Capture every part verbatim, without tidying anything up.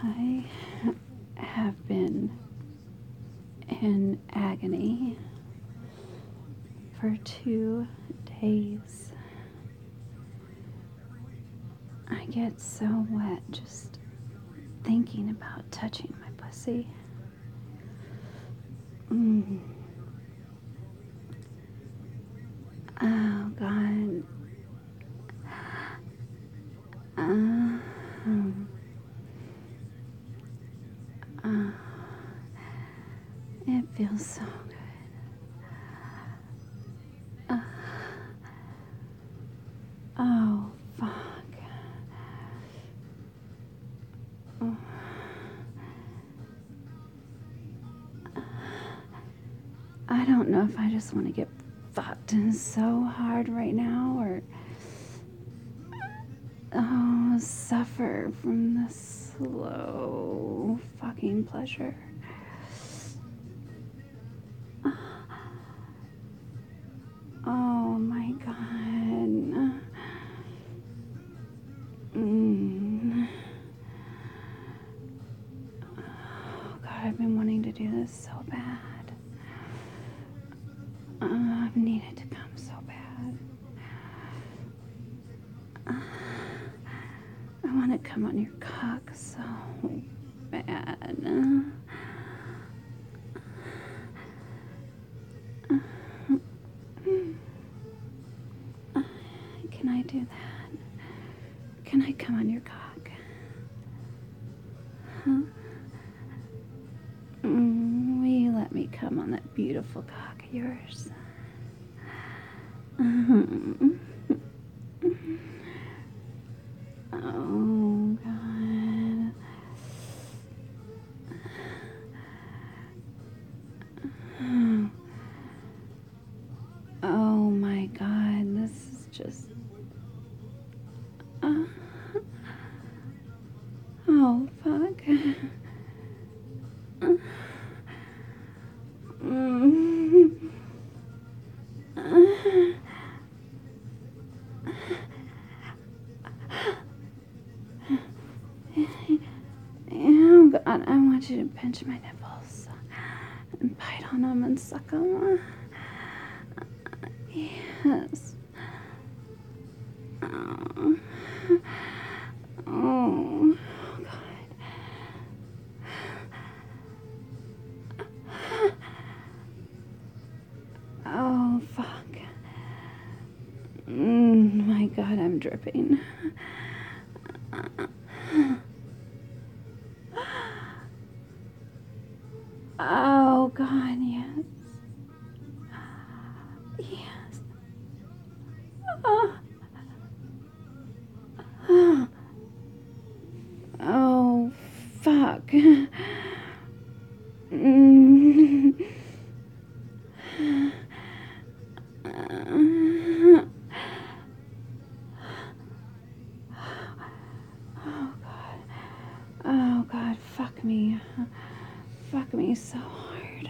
I have been in agony for two days. I get so wet just thinking about touching my pussy. Mm. Oh, God. Uh, uh, it feels so good. Uh, oh, fuck. Oh. I don't know if I just want to get fucked so hard right now or oh, suffer from the slow fucking pleasure. Oh my God. Mm. Oh God, I've been wanting to do this so bad. Uh, I've needed to come so bad. Uh, I want to come on your cock so bad. Uh, uh, can I do that? Can I come on your cock? Huh? Mm, will you let me come on that beautiful cock of yours? Mm-hmm. Oh, God. Oh, my God. This is just... Uh, oh, fuck. Mm. Oh, God. I want you to pinch my nipples and bite on them and suck them. Yes. Oh. Oh, God. Oh, fuck. Mm, my God, I'm dripping. Oh, God, yes. Yes. Oh. Oh, fuck. Mm. Oh, God. Oh, God, fuck me. Fuck me so hard.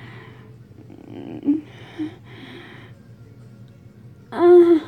Uh,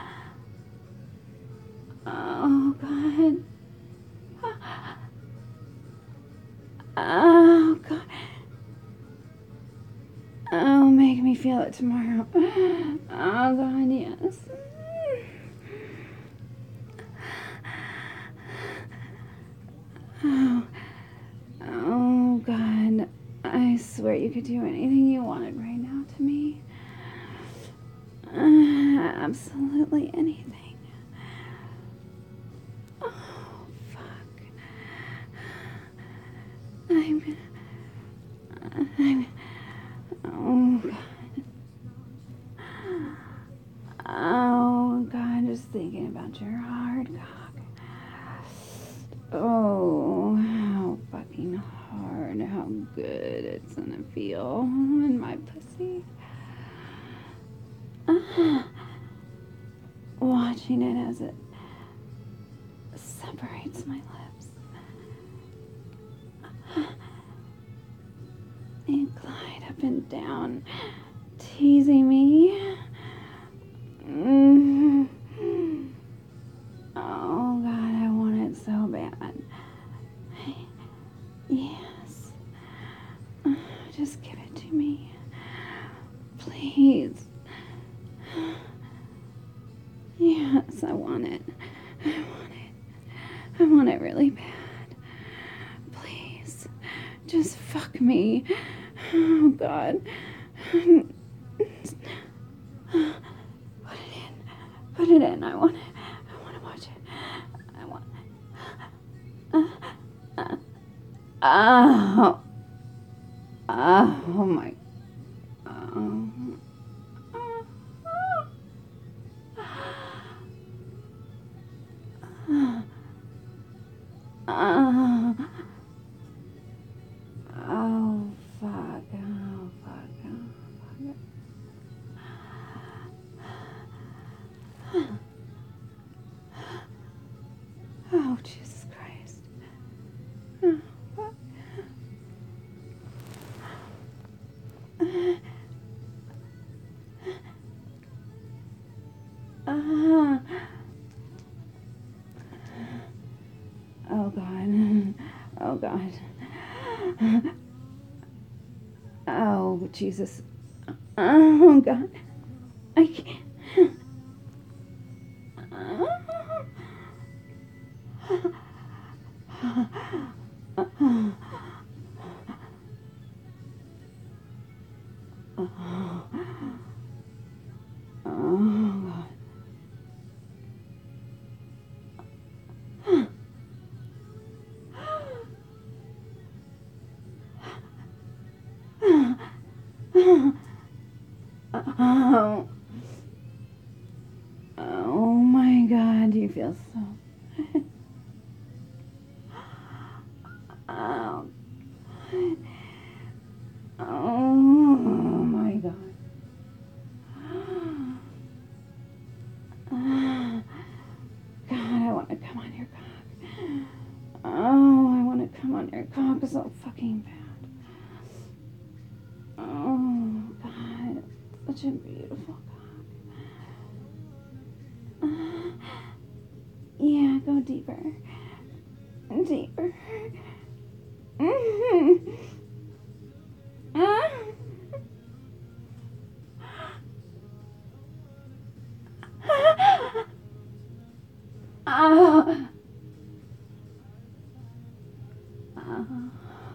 oh, God. Oh, God. Oh, make me feel it tomorrow. Oh, God, yes. Oh, oh, God. I swear you could do anything you wanted right now to me. Uh, absolutely anything. Oh, fuck. I'm... I'm... Oh, God. Oh, God, just thinking about your hard cock. Oh, how fucking hard, how good it's gonna feel in my pussy. Uh, watching it as it separates my lips. And glide up and down, teasing me. Mm. Oh, God, I want it so bad. want it really bad. Please. Just fuck me. Oh, God. Put it in. Put it in. I want it. I want to watch it. I want it. Uh, uh, oh. Oh, my. Oh. Uh, oh, fuck. Oh, fuck. Oh, fuck. Oh, Jesus Christ. Oh, fuck. Uh, oh, God. Oh, God. Oh, Jesus. Oh, God. I can't. Oh, oh, oh my God, you feel so. Oh, oh my God. God, I want to come on your cock. Oh, I want to come on your cock so fucking bad. Oh, God, it's such a beautiful cock. Yeah, go deeper. Deeper. Mm-hmm. Oh. Oh.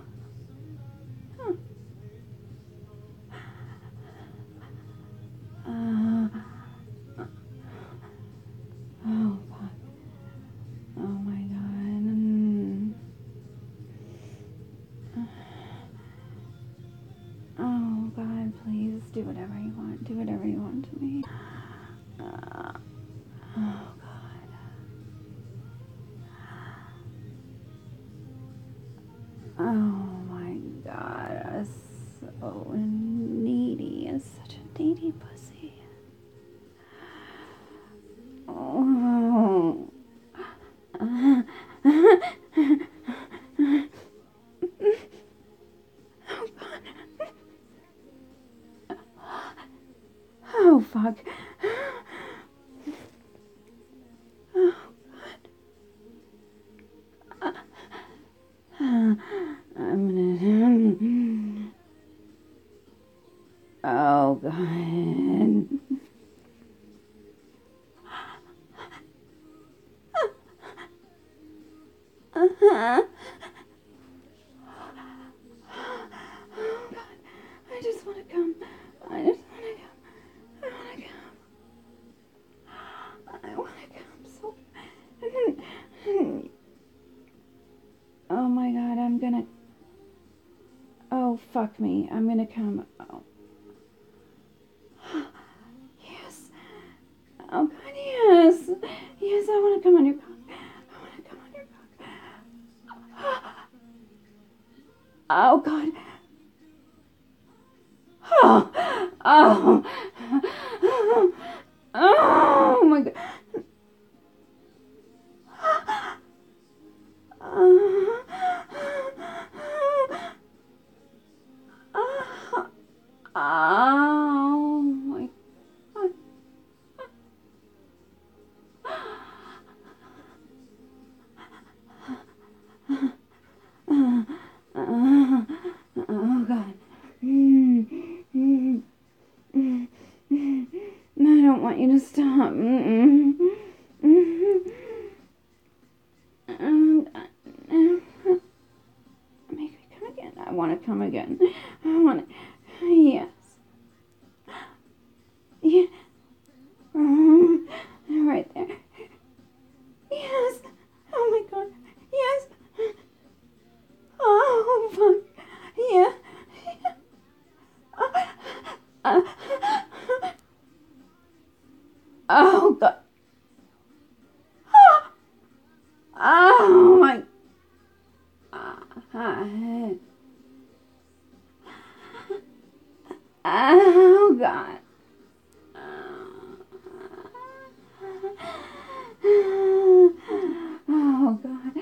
Uh, oh, fuck. Oh, my God. Mm. Oh, God, please do whatever you want. Do whatever you want to me. Uh, oh, God. Oh, my God. That's so needy. It's such a needy pussy. Oh. Uh, oh, God. Oh, fuck. Oh, God. Uh, I'm gonna... Oh, God. Uh-huh. Oh, God. I just want to come. I just want to come. I want to come. I want to come so bad. Oh, my God. I'm gonna... Oh, fuck me. I'm gonna come. Oh. Yes. Oh, God, yes. Yes, I want to come on your cock. I want to come on your cock. Oh, God. Oh. Oh. Oh, my God. Oh, my God. Oh, God. Mm, mm, mm. want to come again. I want to, yes. Yeah. Um, right there. Yes. Oh my God. Yes. Oh, fuck. Yeah. Uh, uh, oh, God. Oh, my. Oh, God. Oh, God.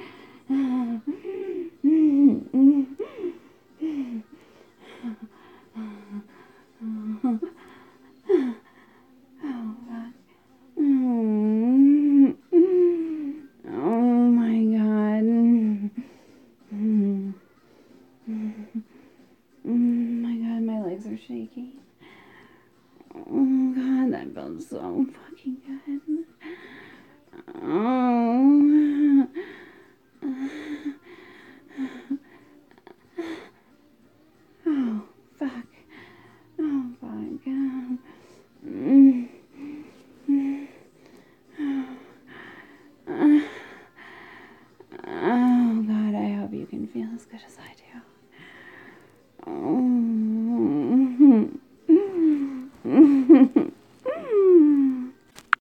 Oh, God. Oh, my God. Oh, my God, my legs are shaking. Oh, God, that feels so fucking good. Oh. Oh, fuck. Oh, fuck. Mm. Oh, God, I hope you can feel as good as I